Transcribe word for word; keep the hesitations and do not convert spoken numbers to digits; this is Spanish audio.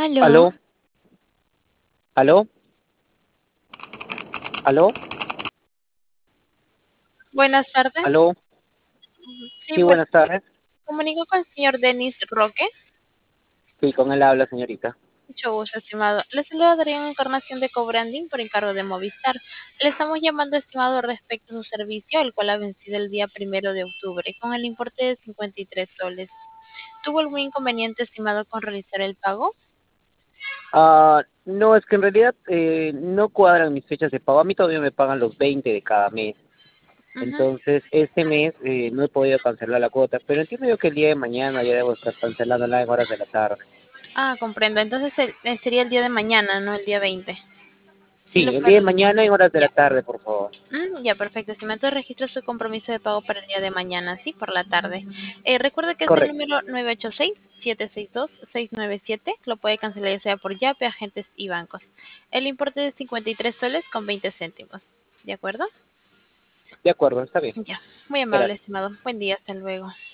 ¿Aló? ¿Aló? ¿Aló? ¿Aló? Buenas tardes. ¿Aló? Sí, Sí, bueno, buenas tardes. comunico con el señor Denis Roque. Sí, con él habla, señorita. Mucho gusto, estimado. Le saluda Adrián Encarnación de Cobranding por encargo de Movistar. Le estamos llamando, estimado, respecto a su servicio, el cual ha vencido el día primero de octubre, con el importe de cincuenta y tres soles. ¿Tuvo algún inconveniente, estimado, con realizar el pago? Ah, no, es que en realidad eh, no cuadran mis fechas de pago. A mí todavía me pagan los veinte de cada mes. Ujú. Entonces, este mes eh, no he podido cancelar la cuota, pero entiendo yo que el día de mañana ya debo estar cancelándola en horas de la tarde. Ah, comprendo. Entonces el- eh, sería el día de mañana, no el día veinte. Sí lo Sí, el puedo. día de mañana en horas de la Ya. tarde, por favor. Mm, ya, perfecto. Estimado, entonces registro su compromiso de pago para el día de mañana, ¿sí? Por la tarde. Eh, recuerde que es el Correcto. número nueve ocho seis, siete seis dos, seis nueve siete. Lo puede cancelar ya sea por Yape, agentes y bancos. El importe es cincuenta y tres soles con veinte céntimos. ¿De acuerdo? De acuerdo, está bien. Ya. Muy amable, Gracias. estimado. Buen día. Hasta luego.